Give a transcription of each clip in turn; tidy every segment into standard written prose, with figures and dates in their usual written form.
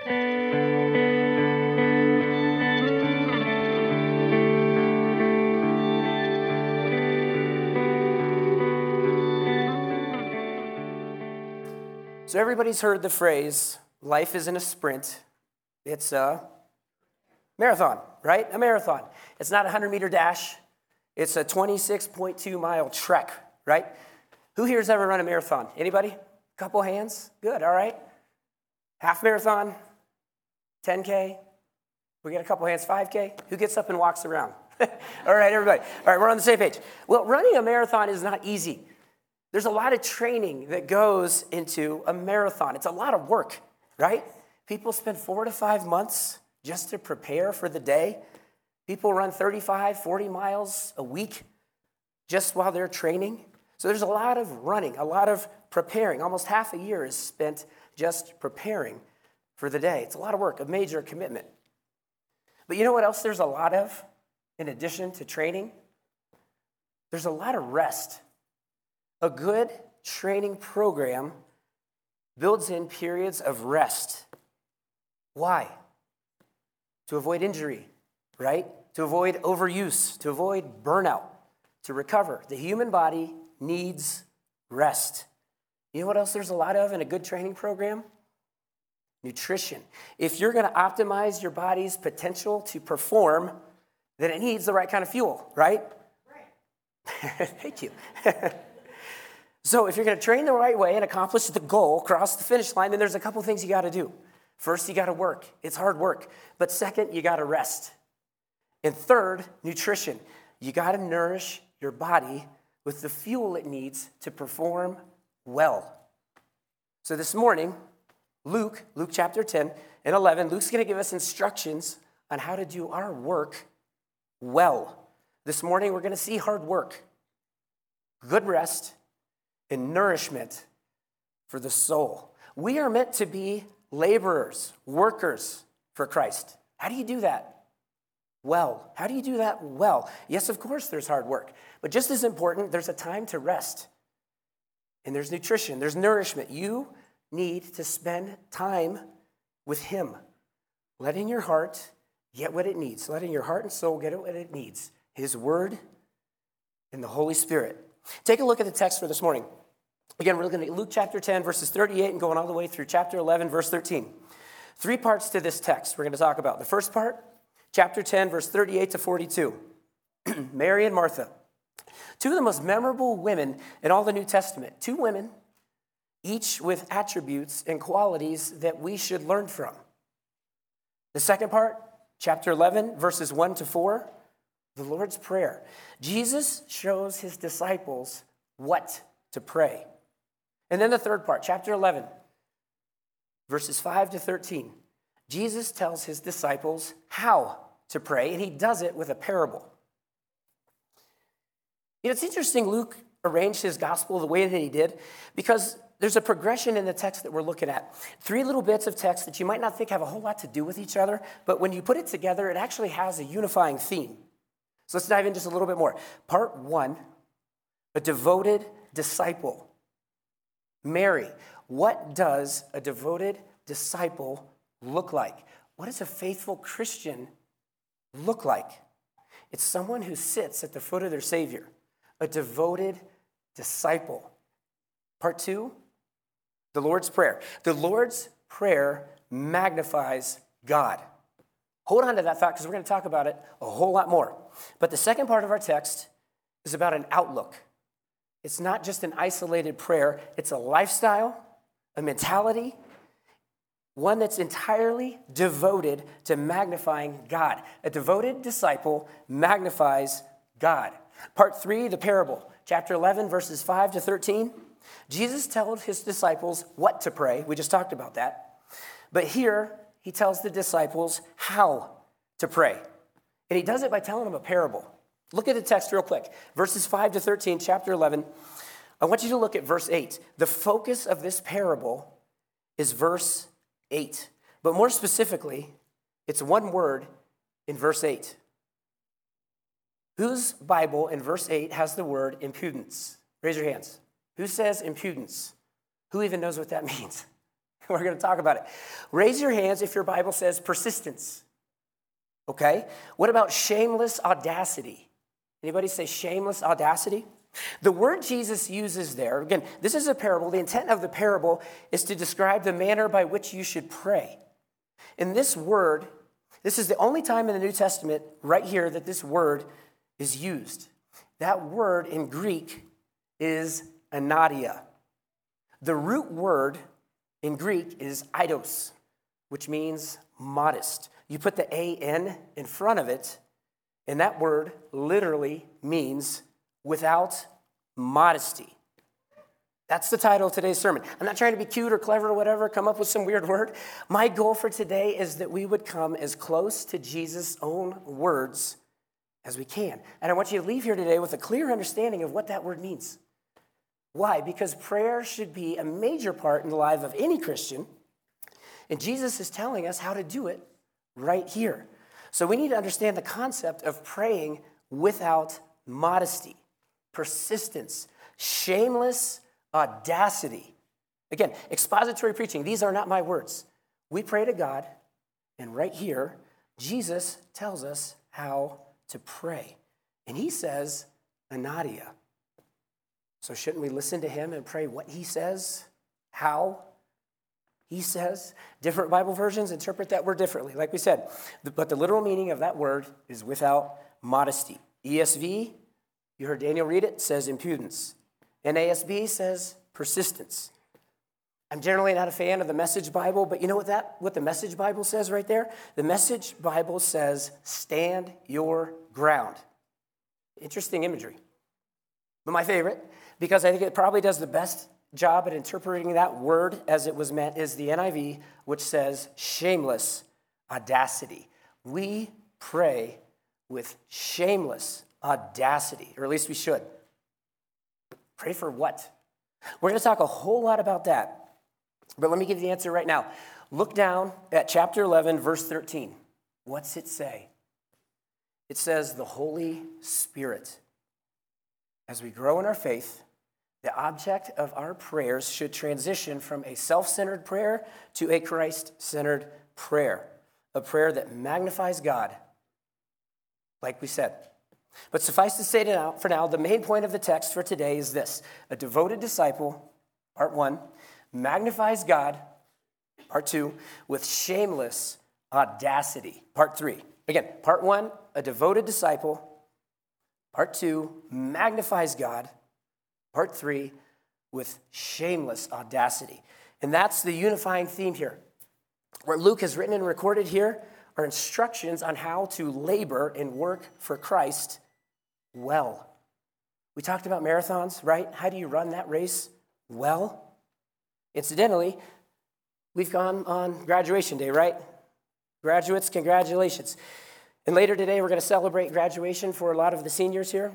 So everybody's heard the phrase, life isn't a sprint, it's a marathon, right? A marathon. It's not a 100-meter dash. It's a 26.2-mile trek, right? Who here has ever run a marathon? Anybody? Couple hands? Good, all right. Half marathon, 10K. We got a couple hands, 5K. Who gets up and walks around? All right, everybody. All right, we're on the same page. Well, running a marathon is not easy. There's a lot of training that goes into a marathon. It's a lot of work, right? People spend 4 to 5 months just to prepare for the day. People run 35, 40 miles a week just while they're training. So there's a lot of running, a lot of preparing. Almost half a year is spent just preparing for the day. It's a lot of work, a major commitment. But you know what else there's a lot of in addition to training? There's a lot of rest. A good training program builds in periods of rest. Why? To avoid injury, right? To avoid overuse, to avoid burnout, to recover. The human body needs rest. You know what else there's a lot of in a good training program? Nutrition. If you're going to optimize your body's potential to perform, then it needs the right kind of fuel, right? Right. Thank you. So if you're going to train the right way and accomplish the goal, cross the finish line, then there's a couple things you got to do. First, you got to work. It's hard work. But second, you got to rest. And third, nutrition. You got to nourish your body with the fuel it needs to perform well. So this morning, Luke chapter 10 and 11, Luke's going to give us instructions on how to do our work well. This morning, we're going to see hard work, good rest, and nourishment for the soul. We are meant to be laborers, workers for Christ. How do you do that? Well, how do you do that well? Yes, of course, there's hard work. But just as important, there's a time to rest. And there's nutrition, there's nourishment. You need to spend time with Him, letting your heart get what it needs, letting your heart and soul get what it needs, His Word and the Holy Spirit. Take a look at the text for this morning. Again, we're looking at Luke chapter 10, verses 38 and going all the way through chapter 11, verse 13. 3 parts to this text we're going to talk about. The first part, chapter 10, verse 38 to 42. Mary and Martha. 2 of the most memorable women in all the New Testament. 2 women, each with attributes and qualities that we should learn from. The second part, chapter 11, verses 1 to 4, the Lord's Prayer. Jesus shows his disciples what to pray. And then the third part, chapter 11, verses 5 to 13. Jesus tells his disciples how to pray, and he does it with a parable. You know, it's interesting Luke arranged his gospel the way that he did because there's a progression in the text that we're looking at. 3 little bits of text that you might not think have a whole lot to do with each other, but when you put it together, it actually has a unifying theme. So let's dive in just a little bit more. Part 1, a devoted disciple. Mary, what does a devoted disciple look like? What does a faithful Christian look like? It's someone who sits at the foot of their Savior, a devoted disciple. Part 2, the Lord's Prayer. The Lord's Prayer magnifies God. Hold on to that thought because we're going to talk about it a whole lot more. But the second part of our text is about an outlook. It's not just an isolated prayer. It's a lifestyle, a mentality, one that's entirely devoted to magnifying God. A devoted disciple magnifies God. Part 3, the parable, chapter 11, verses 5 to 13. Jesus told his disciples what to pray. We just talked about that. But here, he tells the disciples how to pray. And he does it by telling them a parable. Look at the text real quick. Verses 5 to 13, chapter 11. I want you to look at verse 8. The focus of this parable is verse 8. But more specifically, it's one word in verse 8. Whose Bible in verse 8 has the word impudence? Raise your hands. Who says impudence? Who even knows what that means? We're going to talk about it. Raise your hands if your Bible says persistence. Okay? What about shameless audacity? Anybody say shameless audacity? The word Jesus uses there, again, this is a parable. The intent of the parable is to describe the manner by which you should pray. In this word, this is the only time in the New Testament right here that this word is used. That word in Greek is anadia. The root word in Greek is eidos, which means modest. You put the A-N in front of it, and that word literally means without modesty. That's the title of today's sermon. I'm not trying to be cute or clever or whatever, come up with some weird word. My goal for today is that we would come as close to Jesus' own words as we can. And I want you to leave here today with a clear understanding of what that word means. Why? Because prayer should be a major part in the life of any Christian, and Jesus is telling us how to do it right here. So we need to understand the concept of praying without modesty, persistence, shameless audacity. Again, expository preaching, these are not my words. We pray to God, and right here, Jesus tells us how to pray. And he says, anadia. So shouldn't we listen to him and pray what he says, how he says? Different Bible versions interpret that word differently, like we said. But the literal meaning of that word is without modesty. ESV, you heard Daniel read it, says impudence. NASB says persistence. I'm generally not a fan of the Message Bible, but you know what the Message Bible says right there? The Message Bible says, stand your ground. Interesting imagery. But my favorite, because I think it probably does the best job at interpreting that word as it was meant, is the NIV, which says shameless audacity. We pray with shameless audacity, or at least we should. Pray for what? We're going to talk a whole lot about that, but let me give you the answer right now. Look down at chapter 11, verse 13. What's it say? It says, the Holy Spirit. As we grow in our faith, the object of our prayers should transition from a self-centered prayer to a Christ-centered prayer, a prayer that magnifies God, like we said. But suffice to say for now, the main point of the text for today is this. A devoted disciple, part 1, magnifies God, part 2, with shameless audacity, part 3. Again, part 1, a devoted disciple. Part 2, magnifies God. Part 3, with shameless audacity. And that's the unifying theme here. What Luke has written and recorded here are instructions on how to labor and work for Christ well. We talked about marathons, right? How do you run that race well? Incidentally, we've gone on graduation day, right? Graduates, congratulations. And later today, we're going to celebrate graduation for a lot of the seniors here.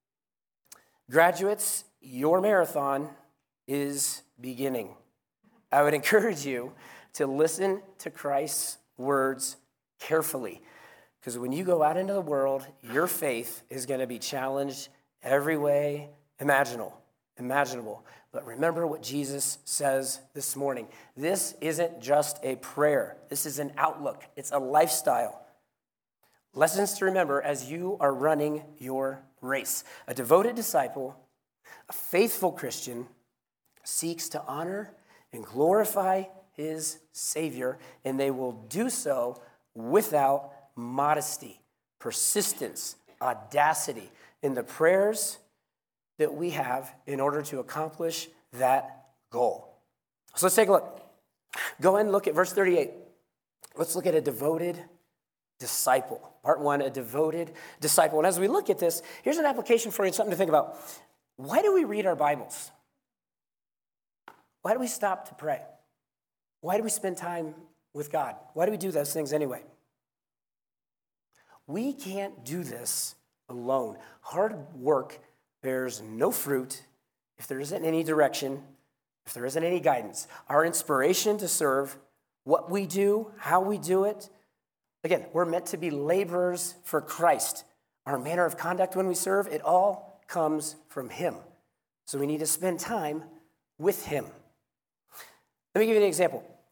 Graduates, your marathon is beginning. I would encourage you to listen to Christ's words carefully, because when you go out into the world, your faith is going to be challenged every way imaginable. But remember what Jesus says this morning. This isn't just a prayer. This is an outlook. It's a lifestyle. Lessons to remember as you are running your race. A devoted disciple, a faithful Christian, seeks to honor and glorify his Savior, and they will do so without modesty, persistence, audacity in the prayers that we have in order to accomplish that goal. So let's take a look. Go ahead and look at verse 38. Let's look at a devoted disciple. Part 1, a devoted disciple. And as we look at this, here's an application for you, something to think about. Why do we read our Bibles? Why do we stop to pray? Why do we spend time with God? Why do we do those things anyway? We can't do this alone. Hard work bears no fruit if there isn't any direction, if there isn't any guidance. Our inspiration to serve, what we do, how we do it, again, we're meant to be laborers for Christ. Our manner of conduct when we serve, it all comes from Him. So we need to spend time with Him. Let me give you an example.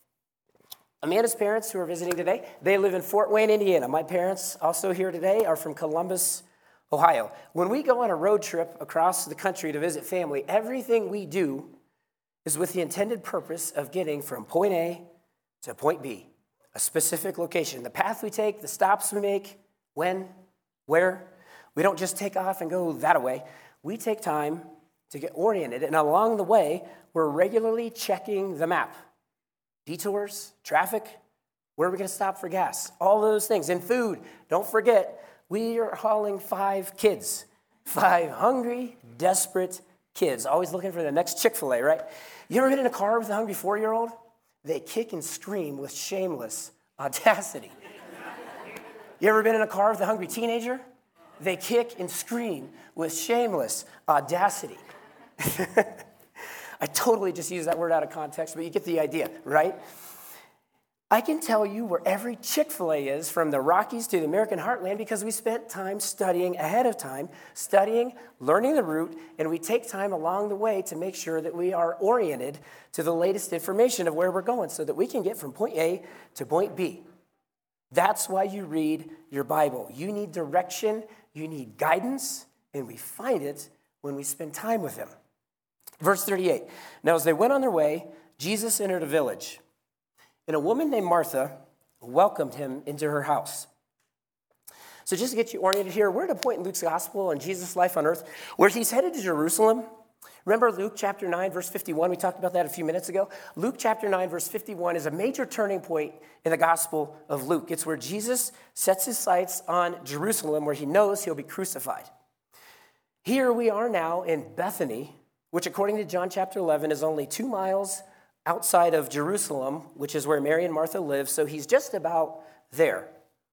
Amanda's parents, who are visiting today, they live in Fort Wayne, Indiana. My parents, also here today, are from Columbus, Ohio. When we go on a road trip across the country to visit family, everything we do is with the intended purpose of getting from point A to point B, a specific location. The path we take, the stops we make, when, where. We don't just take off and go that way. We take time to get oriented, and along the way, we're regularly checking the map. Detours, traffic, where are we going to stop for gas? All those things. And food, don't forget, we are hauling 5 kids, 5 hungry, desperate kids, always looking for the next Chick-fil-A, right? You ever been in a car with a hungry 4-year-old? They kick and scream with shameless audacity. You ever been in a car with a hungry teenager? They kick and scream with shameless audacity. I totally just used that word out of context, but you get the idea, right? I can tell you where every Chick-fil-A is from the Rockies to the American heartland because we spent time studying ahead of time, studying, learning the route, and we take time along the way to make sure that we are oriented to the latest information of where we're going so that we can get from point A to point B. That's why you read your Bible. You need direction, you need guidance, and we find it when we spend time with him. Verse 38, now as they went on their way, Jesus entered a village, and a woman named Martha welcomed him into her house. So just to get you oriented here, we're at a point in Luke's gospel and Jesus' life on earth where he's headed to Jerusalem. Remember Luke chapter 9, verse 51? We talked about that a few minutes ago. Luke chapter 9, verse 51 is a major turning point in the gospel of Luke. It's where Jesus sets his sights on Jerusalem, where he knows he'll be crucified. Here we are now in Bethany, which according to John chapter 11 is only 2 miles outside of Jerusalem, which is where Mary and Martha live. So he's just about there.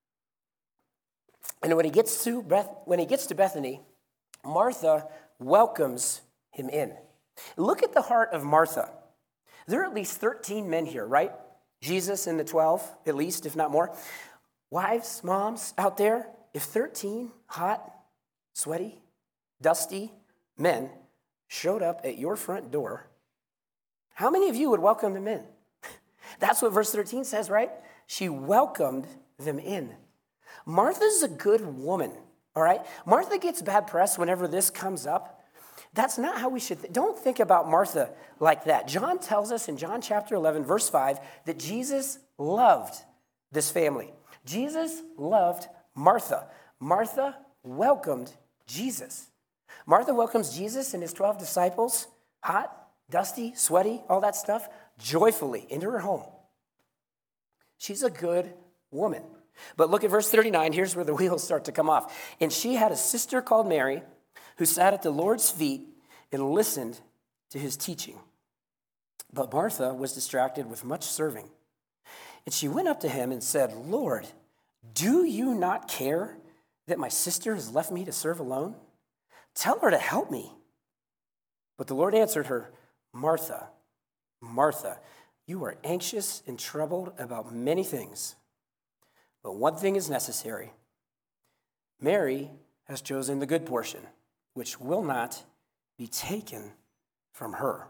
And when he gets to Bethany, Martha welcomes him in. Look at the heart of Martha. There are at least 13 men here, right? Jesus and the 12, at least, if not more. Wives, moms out there, if 13 hot, sweaty, dusty men showed up at your front door, how many of you would welcome them in? That's what verse 13 says, right? She welcomed them in. Martha's a good woman, all right? Martha gets bad press whenever this comes up. That's not how we should don't think about Martha like that. John tells us in John chapter 11, verse 5, that Jesus loved this family. Jesus loved Martha. Martha welcomed Jesus. Martha welcomes Jesus and his 12 disciples, hot, dusty, sweaty, all that stuff, joyfully into her home. She's a good woman. But look at verse 39. Here's where the wheels start to come off. And she had a sister called Mary who sat at the Lord's feet and listened to his teaching. But Martha was distracted with much serving. And she went up to him and said, Lord, do you not care that my sister has left me to serve alone? Tell her to help me. But the Lord answered her, Martha, Martha, you are anxious and troubled about many things, but one thing is necessary. Mary has chosen the good portion, which will not be taken from her.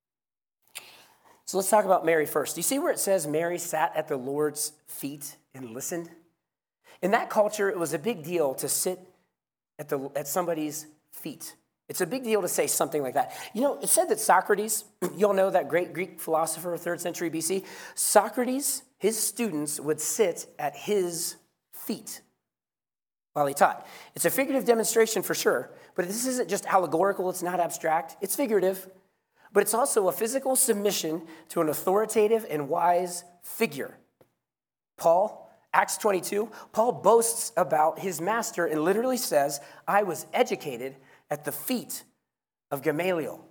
So let's talk about Mary first. Do you see where it says Mary sat at the Lord's feet and listened? In that culture, it was a big deal to sit at somebody's feet. It's a big deal to say something like that. You know, it said that Socrates, you all know that great Greek philosopher, 3rd century BC, Socrates, his students would sit at his feet while he taught. It's a figurative demonstration for sure, but this isn't just allegorical, it's not abstract, it's figurative, but it's also a physical submission to an authoritative and wise figure. Paul, Acts 22, Paul boasts about his master and literally says, I was educated at the feet of Gamaliel.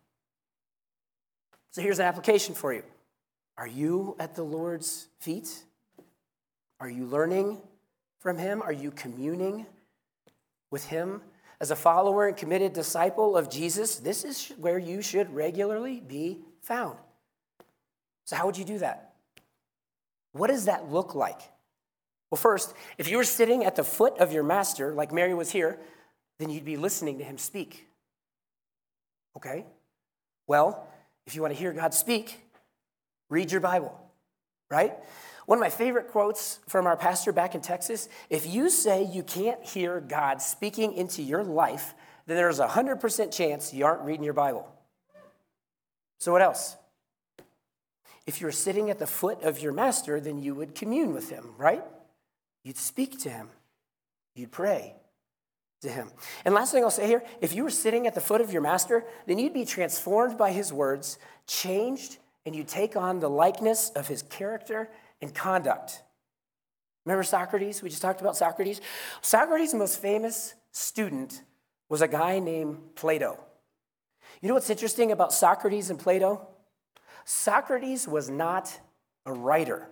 So here's an application for you. Are you at the Lord's feet? Are you learning from him? Are you communing with him? As a follower and committed disciple of Jesus, this is where you should regularly be found. So how would you do that? What does that look like? Well, first, if you were sitting at the foot of your master, like Mary was here, then you'd be listening to him speak. Okay? Well, if you want to hear God speak, read your Bible, right? One of my favorite quotes from our pastor back in Texas, if you say you can't hear God speaking into your life, then there's a 100% chance you aren't reading your Bible. So what else? If you're sitting at the foot of your master, then you would commune with him, right? You'd speak to him. You'd pray to him. And last thing I'll say here, if you were sitting at the foot of your master, then you'd be transformed by his words, changed, and you'd take on the likeness of his character and conduct. Remember Socrates? We just talked about Socrates. Socrates' most famous student was a guy named Plato. You know what's interesting about Socrates and Plato? Socrates was not a writer.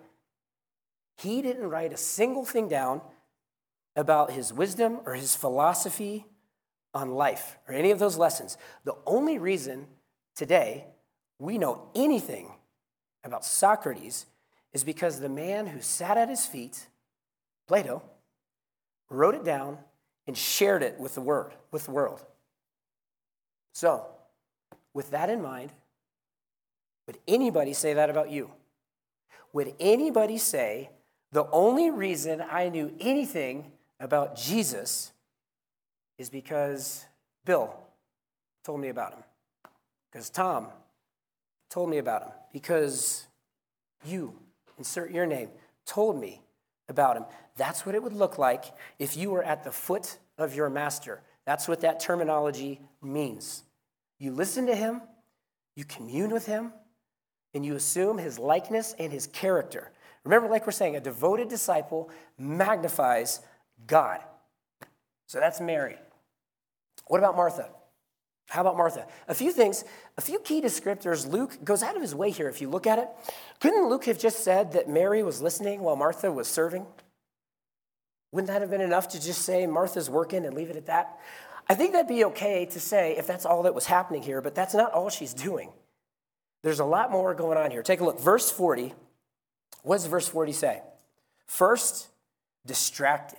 He didn't write a single thing down about his wisdom or his philosophy on life or any of those lessons. The only reason today we know anything about Socrates is because the man who sat at his feet, Plato, wrote it down and shared it with the world. So, with that in mind, would anybody say that about you? Would anybody say, the only reason I knew anything about Jesus is because Bill told me about him, because Tom told me about him, because you, insert your name, told me about him? That's what it would look like if you were at the foot of your master. That's what that terminology means. You listen to him, you commune with him, and you assume his likeness and his character. Remember, like we're saying, a devoted disciple magnifies God. So that's Mary. What about Martha? How about Martha? A few things, a few key descriptors. Luke goes out of his way here if you look at it. Couldn't Luke have just said that Mary was listening while Martha was serving? Wouldn't that have been enough to just say Martha's working and leave it at that? I think that'd be okay to say if that's all that was happening here, but that's not all she's doing. There's a lot more going on here. Take a look. Verse 40. What does verse 40 say? First, distracted.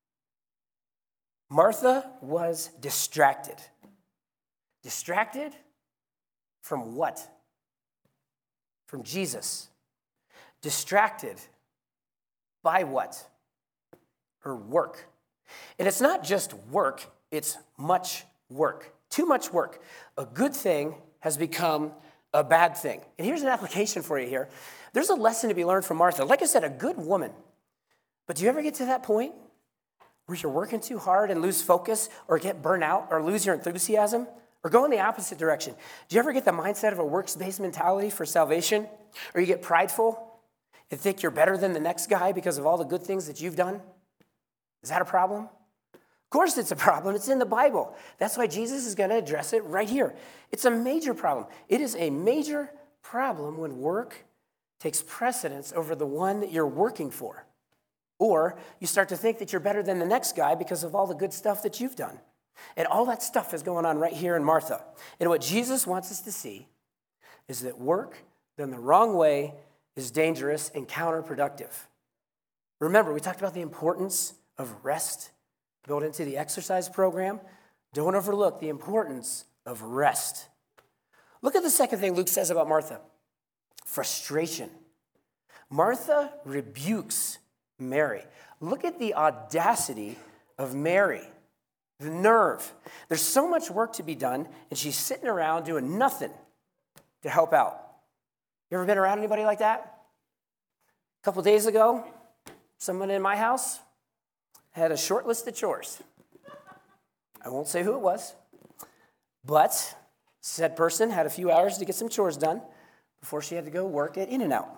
Martha was distracted. Distracted from what? From Jesus. Distracted by what? Her work. And it's not just work, it's much work. Too much work. A good thing has become a bad thing. And here's an application for you here. There's a lesson to be learned from Martha. Like I said, a good woman. But do you ever get to that point where you're working too hard and lose focus or get burnt out or lose your enthusiasm or go in the opposite direction? Do you ever get the mindset of a works-based mentality for salvation? Or you get prideful and think you're better than the next guy because of all the good things that you've done? Is that a problem? Of course it's a problem. It's in the Bible. That's why Jesus is going to address it right here. It's a major problem. It is a major problem when work takes precedence over the one that you're working for. Or you start to think that you're better than the next guy because of all the good stuff that you've done. And all that stuff is going on right here in Martha. And what Jesus wants us to see is that work done the wrong way is dangerous and counterproductive. Remember, we talked about the importance of rest built into the exercise program. Don't overlook the importance of rest. Look at the second thing Luke says about Martha. Frustration. Martha rebukes Mary. Look at the audacity of Mary. The nerve. There's so much work to be done, and she's sitting around doing nothing to help out. You ever been around anybody like that? A couple days ago, someone in my house had a short list of chores. I won't say who it was, but said person had a few hours to get some chores done before she had to go work at In-N-Out.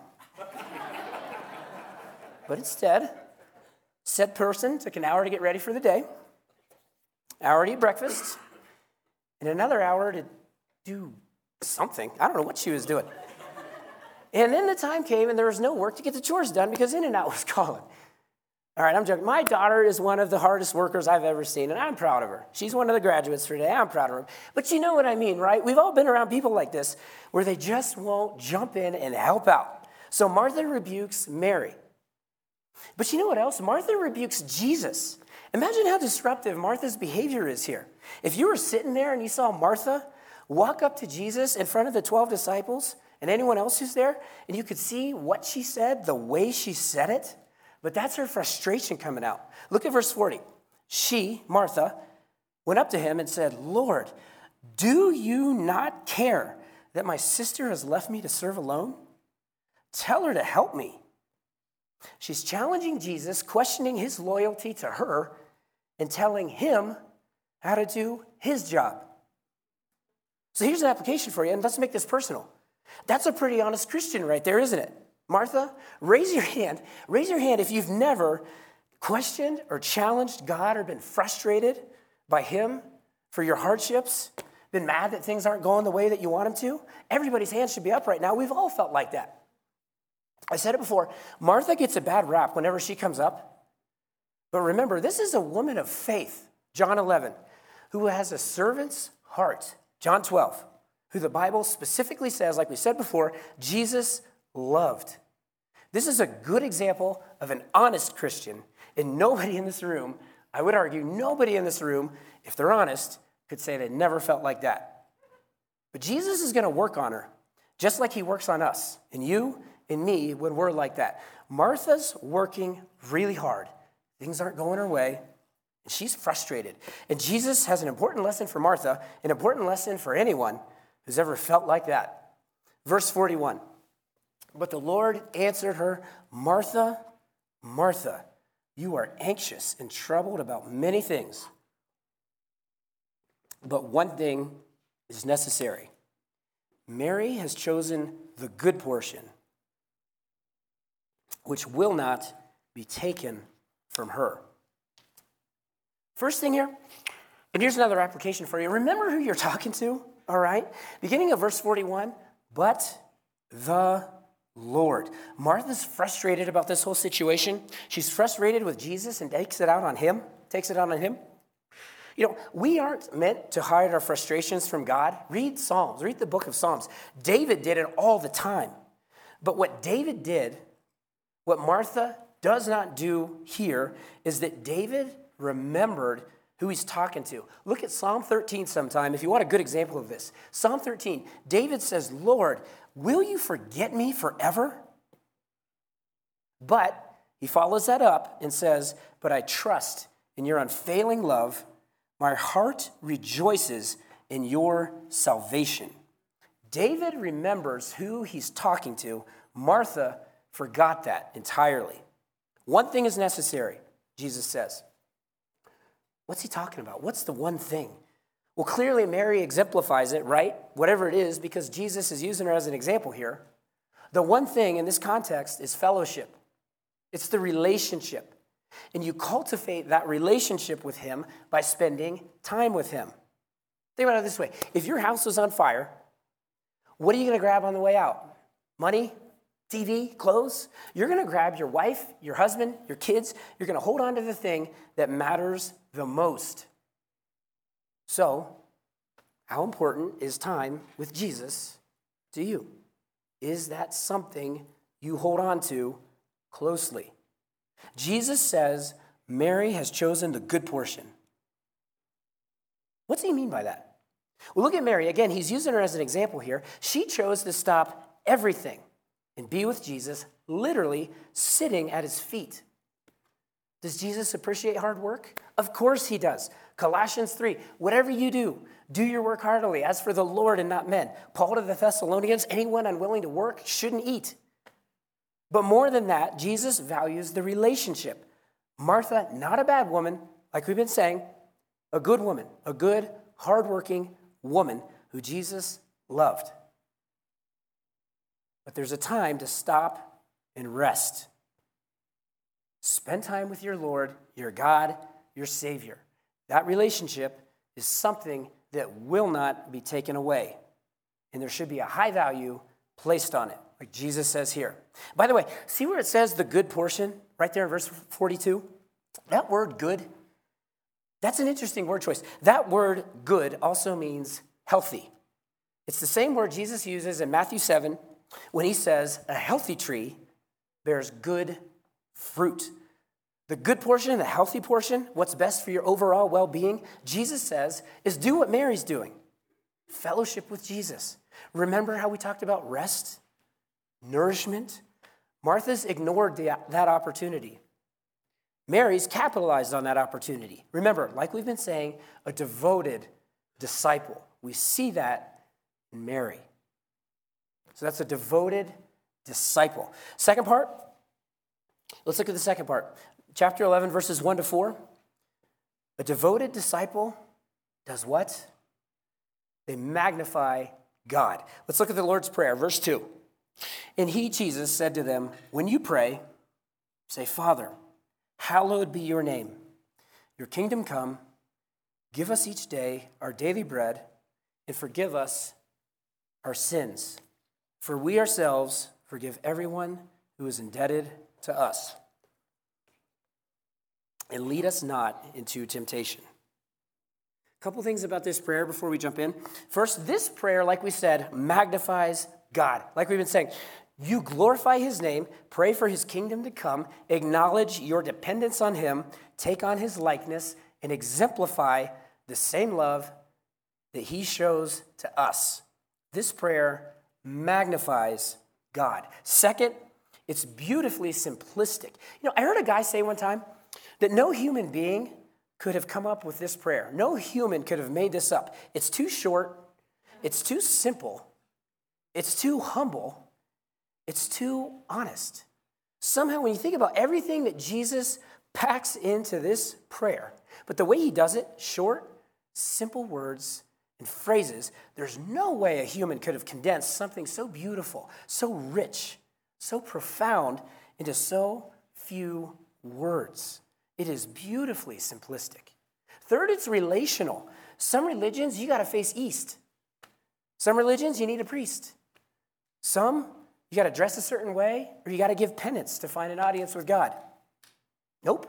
But instead, said person took an hour to get ready for the day, hour to eat breakfast, and another hour to do something. I don't know what she was doing. And then the time came and there was no work to get the chores done because In-N-Out was calling. All right, I'm joking. My daughter is one of the hardest workers I've ever seen, and I'm proud of her. She's one of the graduates for today. I'm proud of her. But you know what I mean, right? We've all been around people like this where they just won't jump in and help out. So Martha rebukes Mary. But you know what else? Martha rebukes Jesus. Imagine how disruptive Martha's behavior is here. If you were sitting there and you saw Martha walk up to Jesus in front of the 12 disciples and anyone else who's there, and you could see what she said, the way she said it, but that's her frustration coming out. Look at verse 40. She, Martha, went up to him and said, Lord, do you not care that my sister has left me to serve alone? Tell her to help me. She's challenging Jesus, questioning his loyalty to her, and telling him how to do his job. So here's an application for you, and let's make this personal. That's a pretty honest Christian right there, isn't it? Martha, raise your hand. Raise your hand if you've never questioned or challenged God or been frustrated by him for your hardships, been mad that things aren't going the way that you want them to. Everybody's hand should be up right now. We've all felt like that. I said it before, Martha gets a bad rap whenever she comes up. But remember, this is a woman of faith, John 11, who has a servant's heart, John 12, who the Bible specifically says, like we said before, Jesus loved. This is a good example of an honest Christian, and nobody in this room, I would argue, nobody in this room, if they're honest, could say they never felt like that. But Jesus is going to work on her, just like he works on us, and you and me when we're like that. Martha's working really hard. Things aren't going her way, and she's frustrated. And Jesus has an important lesson for Martha, an important lesson for anyone who's ever felt like that. Verse 41. But the Lord answered her, Martha, Martha, you are anxious and troubled about many things. But one thing is necessary. Mary has chosen the good portion, which will not be taken from her. First thing here, and here's another application for you. Remember who you're talking to, all right? Beginning of verse 41, but the Lord. Martha's frustrated about this whole situation. She's frustrated with Jesus and takes it out on him. You know, we aren't meant to hide our frustrations from God. Read Psalms. Read the book of Psalms. David did it all the time. But what David did, what Martha does not do here, is that David remembered who he's talking to. Look at Psalm 13 sometime if you want a good example of this. Psalm 13, David says, Lord, will you forget me forever? But he follows that up and says, but I trust in your unfailing love. My heart rejoices in your salvation. David remembers who he's talking to. Martha forgot that entirely. One thing is necessary, Jesus says. What's he talking about? What's the one thing? Well, clearly Mary exemplifies it, right? Whatever it is, because Jesus is using her as an example here. The one thing in this context is fellowship. It's the relationship. And you cultivate that relationship with him by spending time with him. Think about it this way. If your house was on fire, what are you going to grab on the way out? Money? TV? Clothes? You're going to grab your wife, your husband, your kids. You're going to hold on to the thing that matters the most. So, how important is time with Jesus to you? Is that something you hold on to closely? Jesus says Mary has chosen the good portion. What's he mean by that? Well, look at Mary. Again, he's using her as an example here. She chose to stop everything and be with Jesus, literally sitting at his feet. Does Jesus appreciate hard work? Of course he does. Colossians 3, whatever you do, do your work heartily, as for the Lord and not men. Paul to the Thessalonians, anyone unwilling to work shouldn't eat. But more than that, Jesus values the relationship. Martha, not a bad woman, like we've been saying, a good woman, a good, hardworking woman who Jesus loved. But there's a time to stop and rest. Spend time with your Lord, your God, your Savior. That relationship is something that will not be taken away. And there should be a high value placed on it, like Jesus says here. By the way, see where it says the good portion, right there in verse 42? That word good, that's an interesting word choice. That word good also means healthy. It's the same word Jesus uses in Matthew 7 when he says a healthy tree bears good fruit. The good portion, the healthy portion, what's best for your overall well-being, Jesus says, is do what Mary's doing. Fellowship with Jesus. Remember how we talked about rest, nourishment? Martha's ignored that opportunity. Mary's capitalized on that opportunity. Remember, like we've been saying, a devoted disciple. We see that in Mary. So that's a devoted disciple. Second part, let's look at the second part. Chapter 11, verses 1 to 4. A devoted disciple does what? They magnify God. Let's look at the Lord's Prayer, verse 2. And he, Jesus, said to them, when you pray, say, Father, hallowed be your name. Your kingdom come. Give us each day our daily bread, and forgive us our sins. For we ourselves forgive everyone who is indebted to us. And lead us not into temptation. A couple things about this prayer before we jump in. First, this prayer, like we said, magnifies God. Like we've been saying, you glorify his name, pray for his kingdom to come, acknowledge your dependence on him, take on his likeness, and exemplify the same love that he shows to us. This prayer magnifies God. Second, it's beautifully simplistic. I heard a guy say one time that no human being could have come up with this prayer. No human could have made this up. It's too short. It's too simple. It's too humble. It's too honest. Somehow, when you think about everything that Jesus packs into this prayer, but the way he does it, short, simple words and phrases, there's no way a human could have condensed something so beautiful, so rich, so profound into so few words. It is beautifully simplistic. Third, it's relational. Some religions, you got to face east. Some religions, you need a priest. Some, you got to dress a certain way, or you got to give penance to find an audience with God. Nope.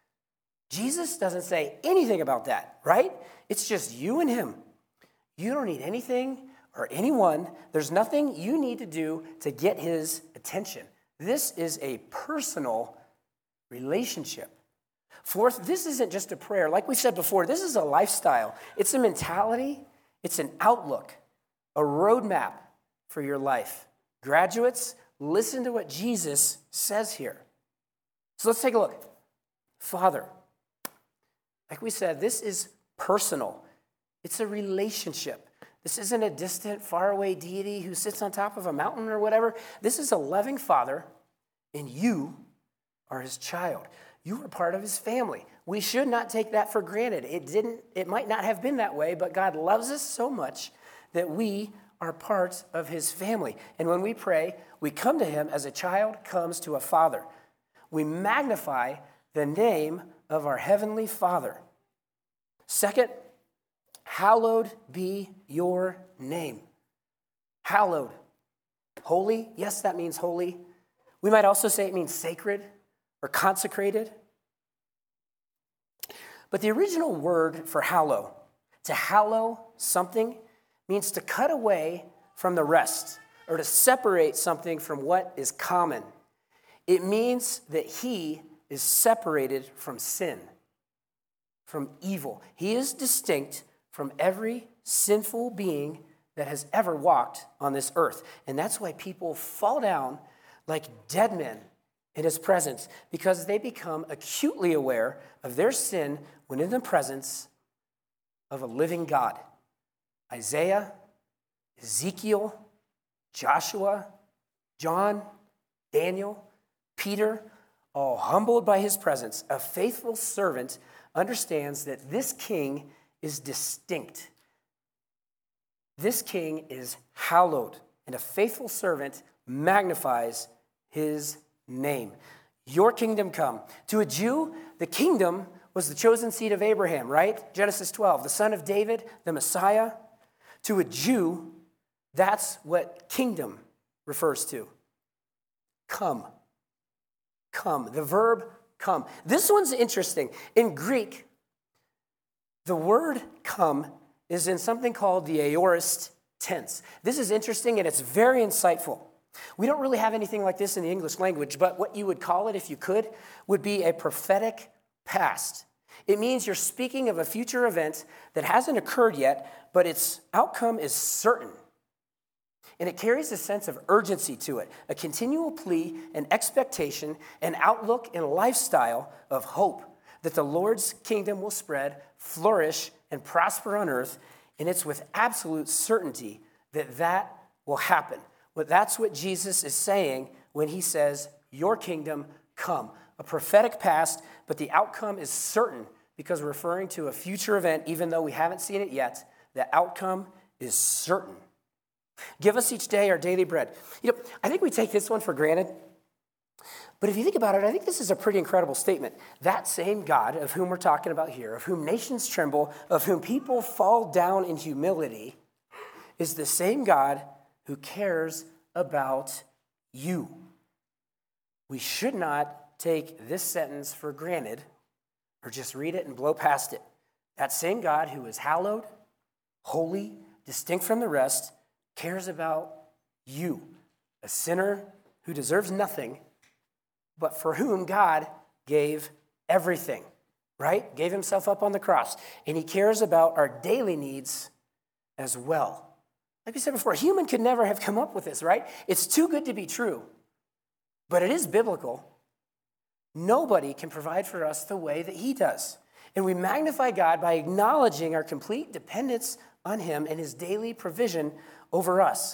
Jesus doesn't say anything about that, right? It's just you and him. You don't need anything or anyone. There's nothing you need to do to get his attention. This is a personal relationship. Fourth, this isn't just a prayer. Like we said before, this is a lifestyle. It's a mentality. It's an outlook, a roadmap for your life. Graduates, listen to what Jesus says here. So let's take a look. Father, like we said, this is personal. It's a relationship. This isn't a distant, faraway deity who sits on top of a mountain or whatever. This is a loving Father, and you are his child. You are part of his family. We should not take that for granted. It might not have been that way, but God loves us so much that we are part of his family. And when we pray, we come to him as a child comes to a father. We magnify the name of our heavenly Father. Second, hallowed be your name. Hallowed. Holy, yes, that means holy. We might also say it means sacred or consecrated. But the original word for hallow, to hallow something, means to cut away from the rest or to separate something from what is common. It means that he is separated from sin, from evil. He is distinct from every sinful being that has ever walked on this earth. And that's why people fall down like dead men in his presence, because they become acutely aware of their sin when in the presence of a living God. Isaiah, Ezekiel, Joshua, John, Daniel, Peter, all humbled by his presence. A faithful servant understands that this king is distinct. This king is hallowed, and a faithful servant magnifies his name. Your kingdom come. To a Jew, the kingdom was the chosen seed of Abraham, right? Genesis 12, the son of David, the Messiah. To a Jew, that's what kingdom refers to. Come. Come. The verb come. This one's interesting. In Greek, the word come is in something called the aorist tense. This is interesting and it's very insightful. We don't really have anything like this in the English language, but what you would call it, if you could, would be a prophetic past. It means you're speaking of a future event that hasn't occurred yet, but its outcome is certain. and it carries a sense of urgency to it, a continual plea, an expectation, an outlook, and lifestyle of hope that the Lord's kingdom will spread, flourish, and prosper on earth, and it's with absolute certainty that that will happen. But that's what Jesus is saying when he says, your kingdom come. A prophetic past, but the outcome is certain because we're referring to a future event, even though we haven't seen it yet. The outcome is certain. Give us each day our daily bread. I think we take this one for granted. But if you think about it, I think this is a pretty incredible statement. That same God of whom we're talking about here, of whom nations tremble, of whom people fall down in humility, is the same God who cares about you. We should not take this sentence for granted or just read it and blow past it. That same God who is hallowed, holy, distinct from the rest, cares about you, a sinner who deserves nothing, but for whom God gave everything, right? Gave himself up on the cross. And he cares about our daily needs as well. Like we said before, a human could never have come up with this, right? It's too good to be true, but it is biblical. Nobody can provide for us the way that he does. And we magnify God by acknowledging our complete dependence on him and his daily provision over us.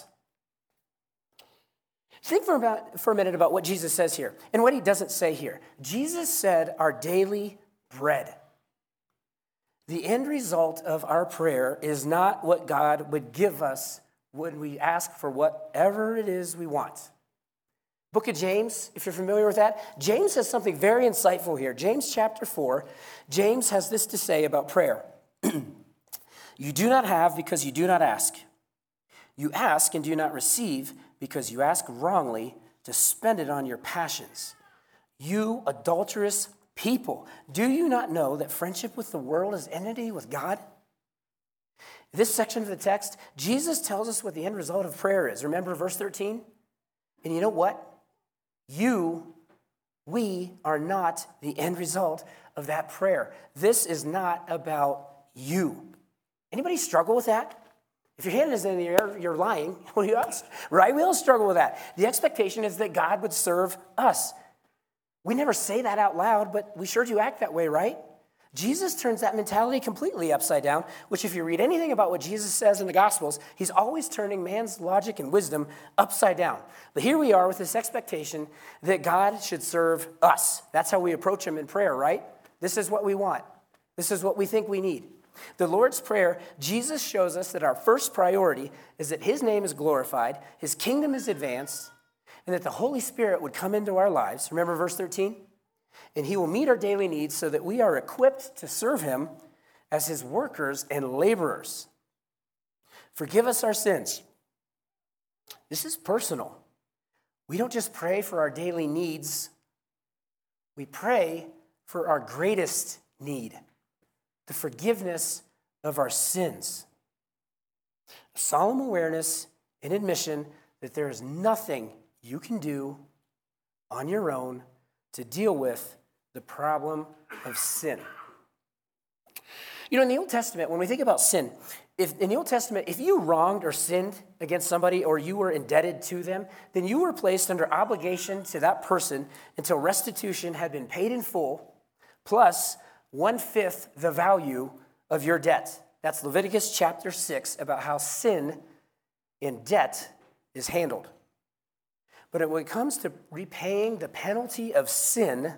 Think for a minute about what Jesus says here and what he doesn't say here. Jesus said our daily bread. The end result of our prayer is not what God would give us when we ask for whatever it is we want. Book of James, if you're familiar with that, James has something very insightful here. James chapter 4, James has this to say about prayer. You do not have because you do not ask. You ask and do not receive because you ask wrongly to spend it on your passions. You adulterous people, do you not know that friendship with the world is enmity with God? This section of the text, Jesus tells us what the end result of prayer is. Remember verse 13? And you know what? We are not the end result of that prayer. This is not about you. Anybody struggle with that? If your hand is in the air, you're lying. Right? We all struggle with that. The expectation is that God would serve us. We never say that out loud, but we sure do act that way, right? Jesus turns that mentality completely upside down, which if you read anything about what Jesus says in the Gospels, he's always turning man's logic and wisdom upside down. But here we are with this expectation that God should serve us. That's how we approach him in prayer, right? This is what we want. This is what we think we need. The Lord's Prayer, Jesus shows us that our first priority is that his name is glorified, his kingdom is advanced, and that the Holy Spirit would come into our lives. Remember verse 13? And he will meet our daily needs so that we are equipped to serve him as his workers and laborers. Forgive us our sins. This is personal. We don't just pray for our daily needs. We pray for our greatest need, the forgiveness of our sins. A solemn awareness and admission that there is nothing you can do on your own to deal with the problem of sin. In the Old Testament, when we think about sin, in the Old Testament, if you wronged or sinned against somebody or you were indebted to them, then you were placed under obligation to that person until restitution had been paid in full, plus 1/5 the value of your debt. That's Leviticus chapter 6 about how sin in debt is handled. But when it comes to repaying the penalty of sin,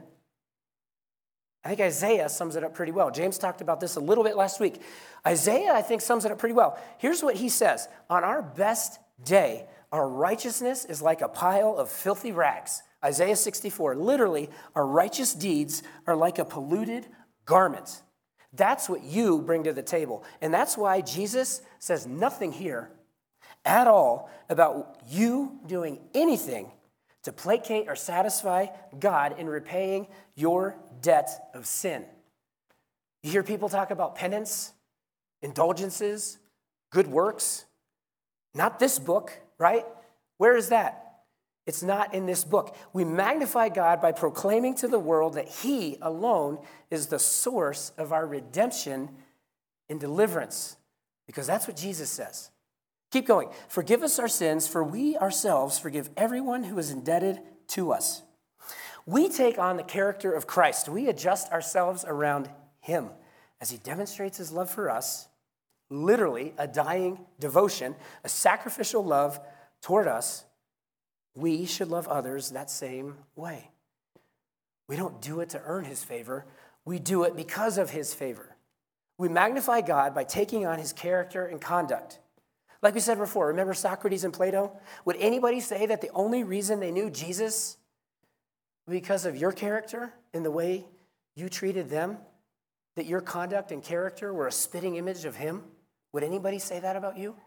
I think Isaiah sums it up pretty well. James talked about this a little bit last week. Isaiah, I think, sums it up pretty well. Here's what he says. On our best day, our righteousness is like a pile of filthy rags. Isaiah 64, literally, our righteous deeds are like a polluted garment. That's what you bring to the table. And that's why Jesus says nothing here at all about you doing anything to placate or satisfy God in repaying your debt of sin. You hear people talk about penance, indulgences, good works. Not this book, right? Where is that? It's not in this book. We magnify God by proclaiming to the world that he alone is the source of our redemption and deliverance. Because that's what Jesus says. Keep going. Forgive us our sins, for we ourselves forgive everyone who is indebted to us. We take on the character of Christ. We adjust ourselves around him as he demonstrates his love for us, literally a dying devotion, a sacrificial love toward us. We should love others that same way. We don't do it to earn his favor. We do it because of his favor. We magnify God by taking on his character and conduct. Like we said before, remember Socrates and Plato? Would anybody say that the only reason they knew Jesus was because of your character and the way you treated them? That your conduct and character were a spitting image of him? Would anybody say that about you?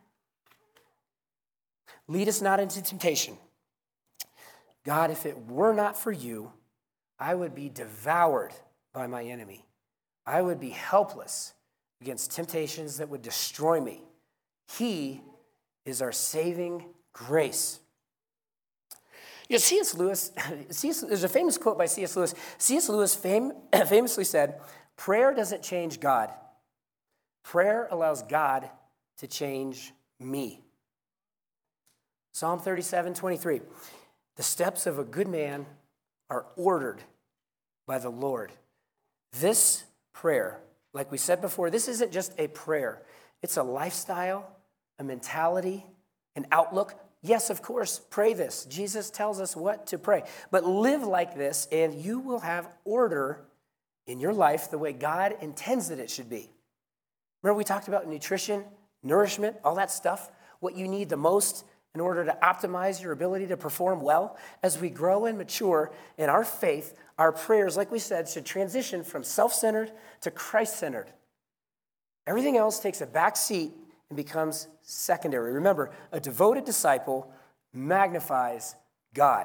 Lead us not into temptation. God, if it were not for you, I would be devoured by my enemy. I would be helpless against temptations that would destroy me. He is our saving grace. You know, C.S. Lewis, there's a famous quote by C.S. Lewis. C.S. Lewis famously said, prayer doesn't change God. Prayer allows God to change me. Psalm 37:23. The steps of a good man are ordered by the Lord. This prayer, like we said before, this isn't just a prayer. It's a lifestyle, a mentality, an outlook. Yes, of course, pray this. Jesus tells us what to pray. But live like this, and you will have order in your life the way God intends that it should be. Remember we talked about nutrition, nourishment, all that stuff, what you need the most in order to optimize your ability to perform well? As we grow and mature in our faith, our prayers, like we said, should transition from self-centered to Christ-centered. Everything else takes a back seat and becomes secondary. Remember, a devoted disciple magnifies God.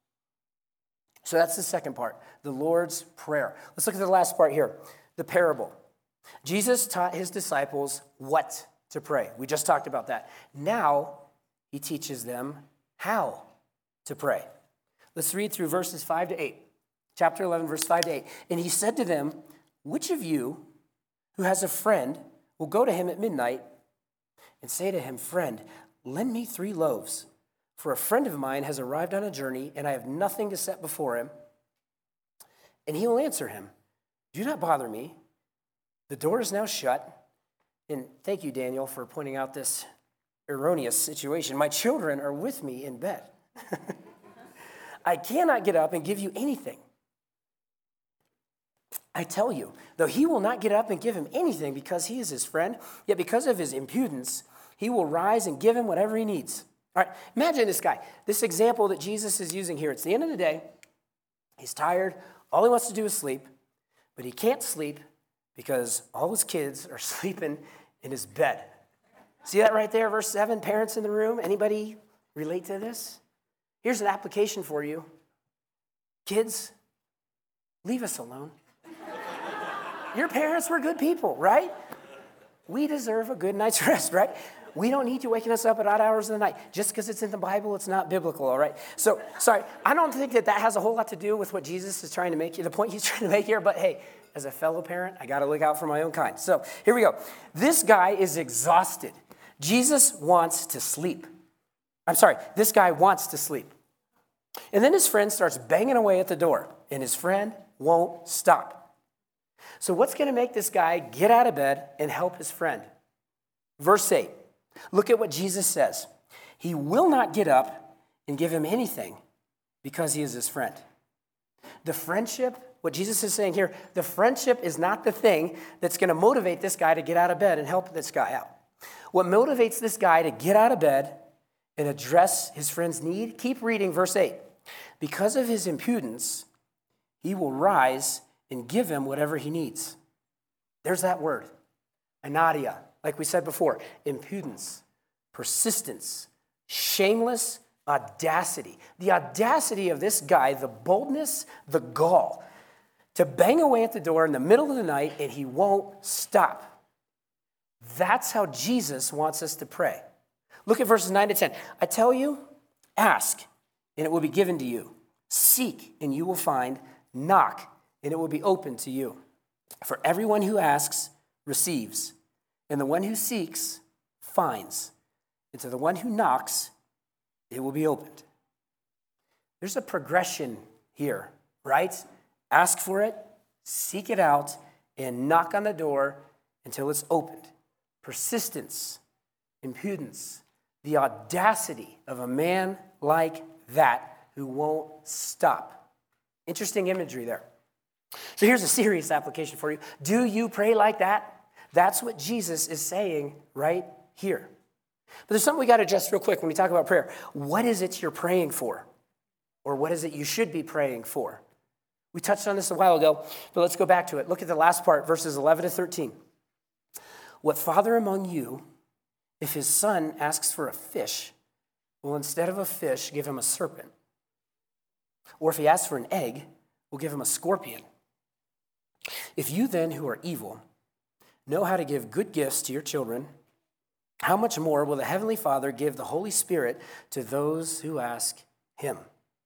So that's the second part, the Lord's Prayer. Let's look at the last part here, the parable. Jesus taught his disciples what to pray. We just talked about that. Now, he teaches them how to pray. Let's read through verses 5 to 8. Chapter 11, verse 5 to 8. And he said to them, which of you who has a friend will go to him at midnight and say to him, friend, lend me 3 loaves, for a friend of mine has arrived on a journey, and I have nothing to set before him. And he will answer him, do not bother me. The door is now shut. And thank you, Daniel, for pointing out this erroneous situation. My children are with me in bed. I cannot get up and give you anything. I tell you, though he will not get up and give him anything because he is his friend, yet because of his impudence, he will rise and give him whatever he needs. All right, imagine this guy, this example that Jesus is using here. It's the end of the day. He's tired. All he wants to do is sleep, but he can't sleep because all his kids are sleeping in his bed. See that right there, verse 7, parents in the room? Anybody relate to this? Here's an application for you. Kids, leave us alone. Your parents were good people, right? We deserve a good night's rest, right? We don't need you waking us up at odd hours of the night. Just because it's in the Bible, it's not biblical, all right? So, sorry, I don't think that has a whole lot to do with what Jesus is trying to make here, the point he's trying to make here, but hey, as a fellow parent, I got to look out for my own kind. So, here we go. This guy is exhausted. Jesus wants to sleep. This guy wants to sleep. And then his friend starts banging away at the door, and his friend won't stop. So what's going to make this guy get out of bed and help his friend? Verse 8. Look at what Jesus says. He will not get up and give him anything because he is his friend. The friendship, what Jesus is saying here, the friendship is not the thing that's going to motivate this guy to get out of bed and help this guy out. What motivates this guy to get out of bed and address his friend's need? Keep reading verse 8. Because of his impudence, he will rise and give him whatever he needs. There's that word, anadia, like we said before, impudence, persistence, shameless audacity. The audacity of this guy, the boldness, the gall, to bang away at the door in the middle of the night and he won't stop. That's how Jesus wants us to pray. Look at verses 9 to 10. I tell you, ask, and it will be given to you. Seek, and you will find. Knock, and it will be open to you. For everyone who asks receives, and the one who seeks finds, and to the one who knocks, it will be opened. There's a progression here, right? Ask for it, seek it out, and knock on the door until it's opened. Persistence, impudence, the audacity of a man like that who won't stop. Interesting imagery there. So here's a serious application for you. Do you pray like that? That's what Jesus is saying right here. But there's something we got to address real quick when we talk about prayer. What is it you're praying for? Or what is it you should be praying for? We touched on this a while ago, but let's go back to it. Look at the last part, verses 11 to 13. What father among you, if his son asks for a fish, will instead of a fish give him a serpent? Or if he asks for an egg, will give him a scorpion? If you then, who are evil, know how to give good gifts to your children, how much more will the Heavenly Father give the Holy Spirit to those who ask him?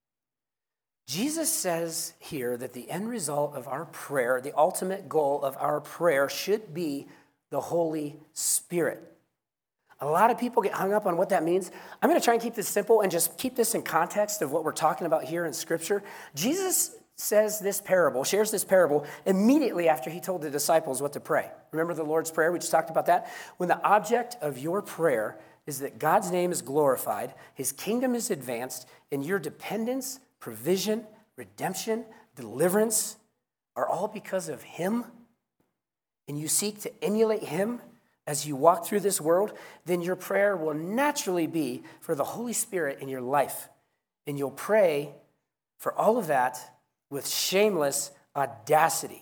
Jesus says here that the end result of our prayer, the ultimate goal of our prayer, should be the Holy Spirit. A lot of people get hung up on what that means. I'm going to try and keep this simple and just keep this in context of what we're talking about here in Scripture. Jesus says this parable, shares this parable immediately after he told the disciples what to pray. Remember the Lord's Prayer? We just talked about that. When the object of your prayer is that God's name is glorified, his kingdom is advanced, and your dependence, provision, redemption, deliverance are all because of him, and you seek to emulate him as you walk through this world, then your prayer will naturally be for the Holy Spirit in your life. And you'll pray for all of that with shameless audacity.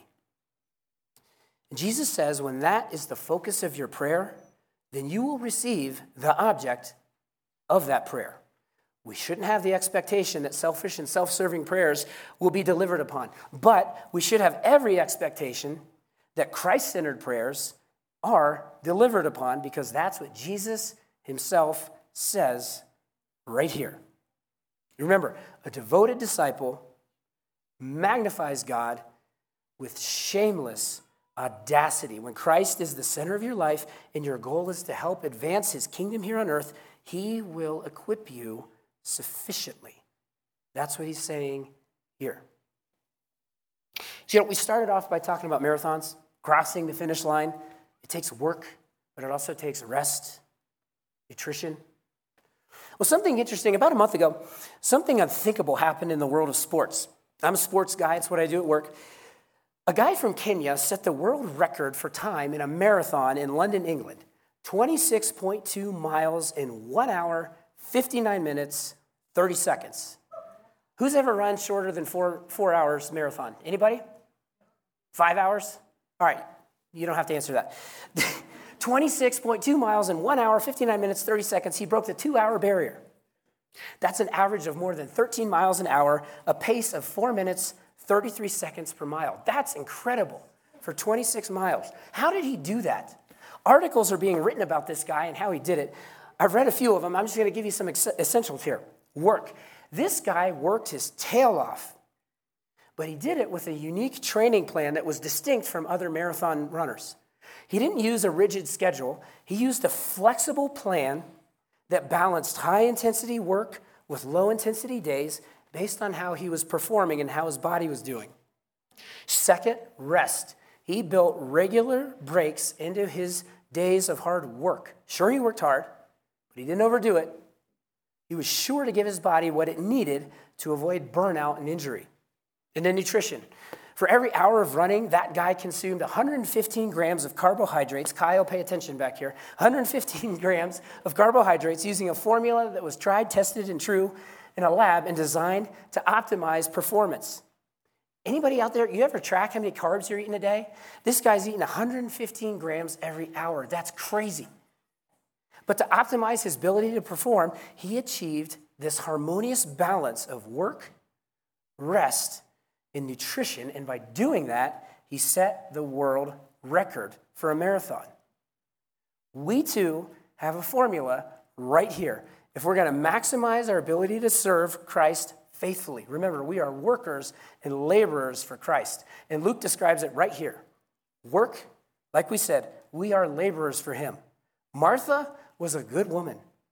And Jesus says when that is the focus of your prayer, then you will receive the object of that prayer. We shouldn't have the expectation that selfish and self-serving prayers will be delivered upon. But we should have every expectation that Christ-centered prayers are delivered upon, because that's what Jesus himself says right here. Remember, a devoted disciple magnifies God with shameless audacity. When Christ is the center of your life and your goal is to help advance his kingdom here on earth, he will equip you sufficiently. That's what he's saying here. So, we started off by talking about marathons, crossing the finish line. It takes work, but it also takes rest, nutrition. Well, something interesting, about a month ago, something unthinkable happened in the world of sports. I'm a sports guy, it's what I do at work. A guy from Kenya set the world record for time in a marathon in London, England. 26.2 miles in 1 hour, 59 minutes, 30 seconds. Who's ever run shorter than 4 hours marathon? Anybody? 5 hours? All right, you don't have to answer that. 26.2 miles in 1 hour, 59 minutes, 30 seconds. He broke the 2-hour barrier. That's an average of more than 13 miles an hour, a pace of 4 minutes, 33 seconds per mile. That's incredible for 26 miles. How did he do that? Articles are being written about this guy and how he did it. I've read a few of them. I'm just going to give you some essentials here. Work. This guy worked his tail off, but he did it with a unique training plan that was distinct from other marathon runners. He didn't use a rigid schedule. He used a flexible plan that balanced high-intensity work with low-intensity days based on how he was performing and how his body was doing. Second, rest. He built regular breaks into his days of hard work. Sure, he worked hard, but he didn't overdo it. He was sure to give his body what it needed to avoid burnout and injury. And then nutrition. For every hour of running, that guy consumed 115 grams of carbohydrates. Kyle, pay attention back here. 115 grams of carbohydrates using a formula that was tried, tested, and true in a lab and designed to optimize performance. Anybody out there, you ever track how many carbs you're eating a day? This guy's eating 115 grams every hour. That's crazy. But to optimize his ability to perform, he achieved this harmonious balance of work, rest, and nutrition. And by doing that, he set the world record for a marathon. We too have a formula right here. If we're going to maximize our ability to serve Christ faithfully. Remember, we are workers and laborers for Christ. And Luke describes it right here. Work, like we said, we are laborers for him. Martha was a good woman.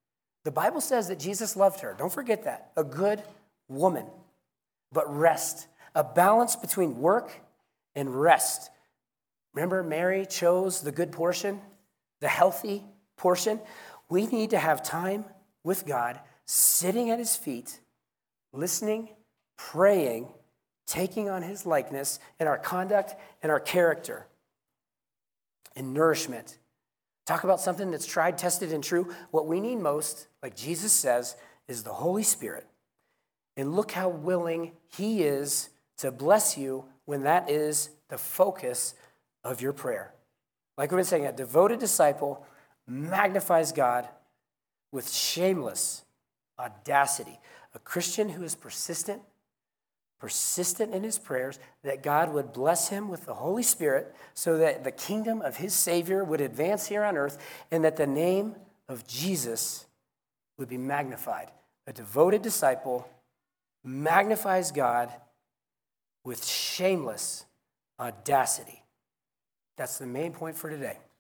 The Bible says that Jesus loved her. Don't forget that. A good woman. But rest. A balance between work and rest. Remember, Mary chose the good portion, the healthy portion. We need to have time with God, sitting at his feet, listening, praying, taking on his likeness in our conduct and our character and nourishment. Talk about something that's tried, tested, and true. What we need most, like Jesus says, is the Holy Spirit. And look how willing he is to bless you when that is the focus of your prayer. Like we've been saying, a devoted disciple magnifies God with shameless audacity. A Christian who is persistent in his prayers, that God would bless him with the Holy Spirit so that the kingdom of his Savior would advance here on earth and that the name of Jesus would be magnified. A devoted disciple magnifies God with shameless audacity. That's the main point for today.